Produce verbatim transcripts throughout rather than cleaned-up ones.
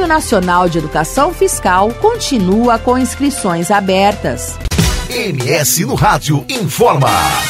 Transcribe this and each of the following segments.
Nacional de Educação Fiscal continua com inscrições abertas. M S no Rádio informa.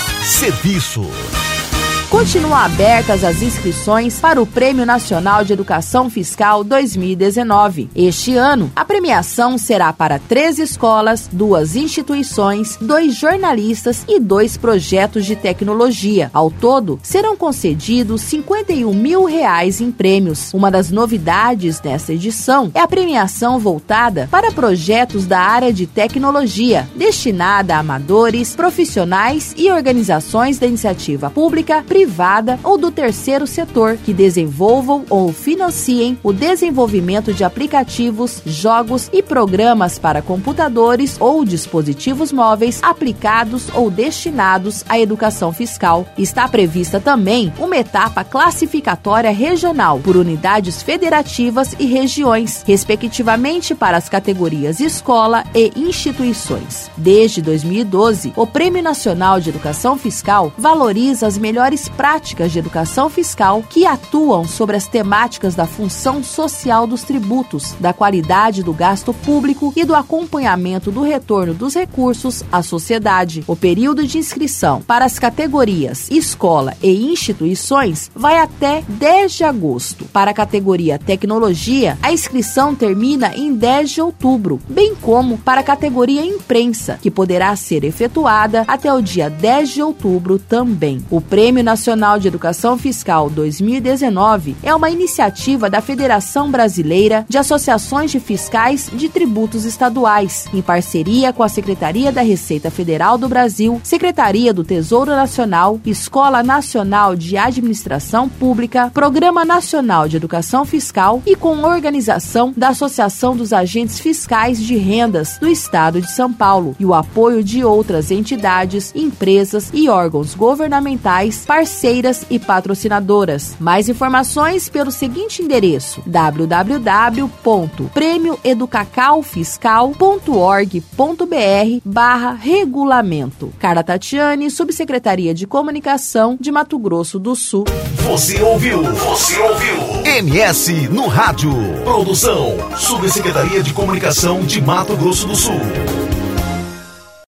Serviço. Continuam abertas as inscrições para o Prêmio Nacional de Educação Fiscal dois mil e dezenove. Este ano, a premiação será para três escolas, duas instituições, dois jornalistas e dois projetos de tecnologia. Ao todo, serão concedidos cinquenta e um mil reais em prêmios. Uma das novidades nessa edição é a premiação voltada para projetos da área de tecnologia, destinada a amadores, profissionais e organizações da iniciativa pública, privada ou do terceiro setor que desenvolvam ou financiem o desenvolvimento de aplicativos, jogos e programas para computadores ou dispositivos móveis aplicados ou destinados à educação fiscal. Está prevista também uma etapa classificatória regional por unidades federativas e regiões, respectivamente para as categorias escola e instituições. Desde dois mil e doze, o Prêmio Nacional de Educação Fiscal valoriza as melhores práticas de educação fiscal que atuam sobre as temáticas da função social dos tributos, da qualidade do gasto público e do acompanhamento do retorno dos recursos à sociedade. O período de inscrição para as categorias escola e instituições vai até dez de agosto. Para a categoria tecnologia, a inscrição termina em dez de outubro, bem como para a categoria imprensa, que poderá ser efetuada até o dia dez de outubro também. O Prêmio Nacional de Educação Fiscal dois mil e dezenove é uma iniciativa da Federação Brasileira de Associações de Fiscais de Tributos Estaduais, em parceria com a Secretaria da Receita Federal do Brasil, Secretaria do Tesouro Nacional, Escola Nacional de Administração Pública, Programa Nacional de Educação Fiscal e com a organização da Associação dos Agentes Fiscais de Rendas do Estado de São Paulo e o apoio de outras entidades, empresas e órgãos governamentais, parceiras e patrocinadoras. Mais informações pelo seguinte endereço: w w w ponto prêmio educacau fiscal ponto org ponto b r barra regulamento. Carla Tatiane, Subsecretaria de Comunicação de Mato Grosso do Sul. Você ouviu? Você ouviu? M S no Rádio. Produção: Subsecretaria de Comunicação de Mato Grosso do Sul.